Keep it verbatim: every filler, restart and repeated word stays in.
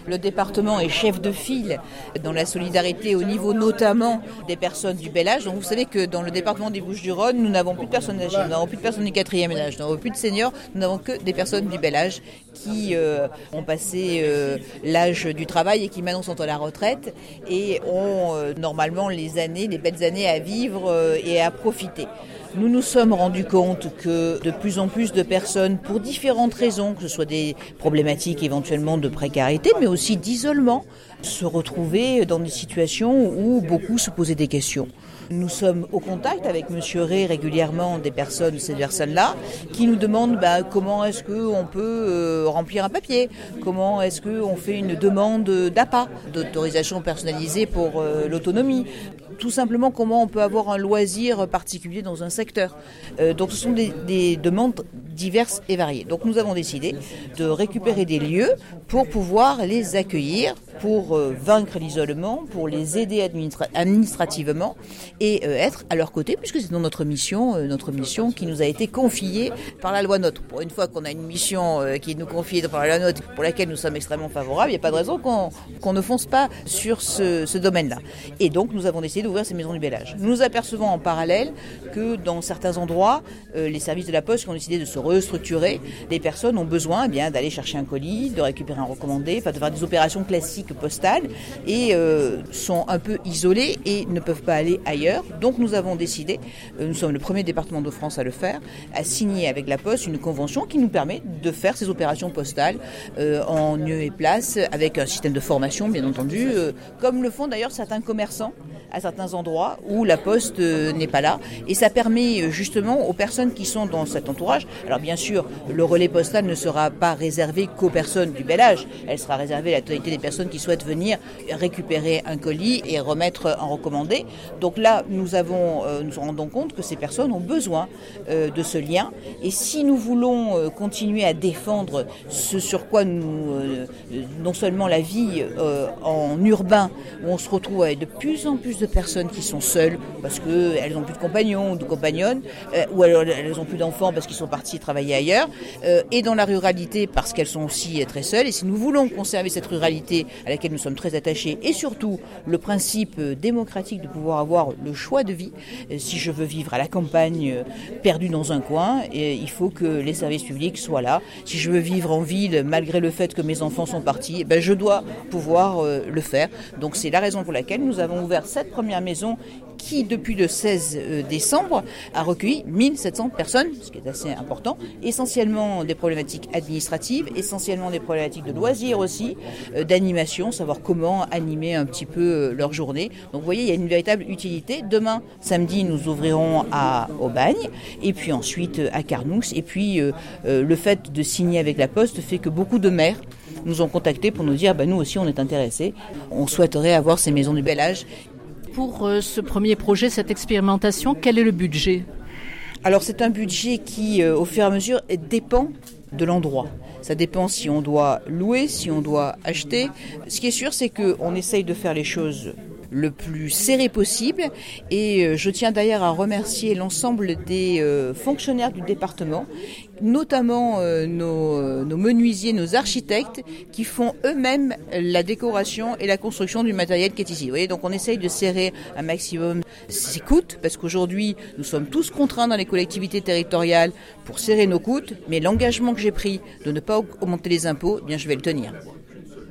Le département est chef de file dans la solidarité au niveau notamment des personnes du bel âge. Donc vous savez que dans le département des Bouches-du-Rhône, nous n'avons plus de personnes âgées, nous n'avons plus de personnes du quatrième âge, nous n'avons plus de seniors, nous n'avons que des personnes du bel âge qui euh, ont passé euh, l'âge du travail et qui maintenant sont à la retraite et ont euh, normalement les années, les belles années à vivre euh, et à profiter. Nous nous sommes rendus compte que de plus en plus de personnes, pour différentes raisons, que ce soit des problématiques éventuellement de précarité, mais aussi d'isolement, se retrouvaient dans des situations où beaucoup se posaient des questions. Nous sommes au contact avec Monsieur Ray régulièrement des personnes, ces personnes-là, qui nous demandent bah, comment est-ce qu'on peut euh, remplir un papier, comment est-ce qu'on fait une demande d'A P A, d'autorisation personnalisée pour euh, l'autonomie. Tout simplement comment on peut avoir un loisir particulier dans un secteur. Euh, donc ce sont des, des demandes diverses et variées. Donc nous avons décidé de récupérer des lieux pour pouvoir les accueillir, pour euh, vaincre l'isolement, pour les aider administra- administrativement et euh, être à leur côté, puisque c'est dans notre mission, euh, notre mission qui nous a été confiée par la loi NOTRe. Pour une fois qu'on a une mission euh, qui est nous confiée par la loi NOTRe, pour laquelle nous sommes extrêmement favorables, il n'y a pas de raison qu'on, qu'on ne fonce pas sur ce, ce domaine-là. Et donc nous avons décidé d'ouvrir ces maisons du bel âge. Nous nous apercevons en parallèle que dans certains endroits, euh, les services de la Poste qui ont décidé de se restructurer, les personnes ont besoin eh bien, d'aller chercher un colis, de récupérer un recommandé, enfin, de faire des opérations classiques postales et euh, sont un peu isolées et ne peuvent pas aller ailleurs. Donc nous avons décidé, euh, nous sommes le premier département de France à le faire, à signer avec la Poste une convention qui nous permet de faire ces opérations postales euh, en lieu et place avec un système de formation bien entendu, euh, comme le font d'ailleurs certains commerçants à certains endroits où la Poste euh, n'est pas là. Et ça permet euh, justement aux personnes qui sont dans cet entourage. Alors bien sûr, le relais postal ne sera pas réservé qu'aux personnes du bel âge. Elle sera réservée à la totalité des personnes qui souhaitent venir récupérer un colis et remettre un recommandé. Donc là, nous avons, euh, nous nous rendons compte que ces personnes ont besoin euh, de ce lien. Et si nous voulons euh, continuer à défendre ce sur quoi nous, euh, non seulement la vie euh, en urbain, où on se retrouve avec de plus en plus de personnes qui sont seules parce qu'elles n'ont plus de compagnons ou de compagnonnes, euh, ou alors elles n'ont plus d'enfants parce qu'ils sont partis travailler ailleurs, euh, et dans la ruralité parce qu'elles sont aussi très seules. Et si nous voulons conserver cette ruralité à laquelle nous sommes très attachés, et surtout le principe démocratique de pouvoir avoir le choix de vie, euh, si je veux vivre à la campagne, euh, perdu dans un coin, et il faut que les services publics soient là. Si je veux vivre en ville, malgré le fait que mes enfants sont partis, eh ben je dois pouvoir euh, le faire. Donc c'est la raison pour laquelle nous avons ouvert cette première maison qui, depuis le seize décembre, a recueilli mille sept cents personnes, ce qui est assez important, essentiellement des problématiques administratives, essentiellement des problématiques de loisirs aussi, euh, d'animation, savoir comment animer un petit peu euh, leur journée. Donc vous voyez, il y a une véritable utilité. Demain, samedi, nous ouvrirons à Aubagne, et puis ensuite à Carnoux, et puis euh, euh, le fait de signer avec la Poste fait que beaucoup de maires nous ont contactés pour nous dire bah, nous aussi on est intéressés, on souhaiterait avoir ces maisons du bel âge. Pour euh, ce premier projet, cette expérimentation, quel est le budget ? Alors c'est un budget qui, euh, au fur et à mesure, dépend de l'endroit. Ça dépend si on doit louer, si on doit acheter. Ce qui est sûr, c'est qu'on essaye de faire les choses le plus serré possible, et je tiens d'ailleurs à remercier l'ensemble des euh, fonctionnaires du département, notamment euh, nos, nos menuisiers, nos architectes qui font eux-mêmes la décoration et la construction du matériel qui est ici. Vous voyez, donc on essaye de serrer un maximum ses coûts, parce qu'aujourd'hui nous sommes tous contraints dans les collectivités territoriales pour serrer nos coûts, mais l'engagement que j'ai pris de ne pas augmenter les impôts, eh bien je vais le tenir.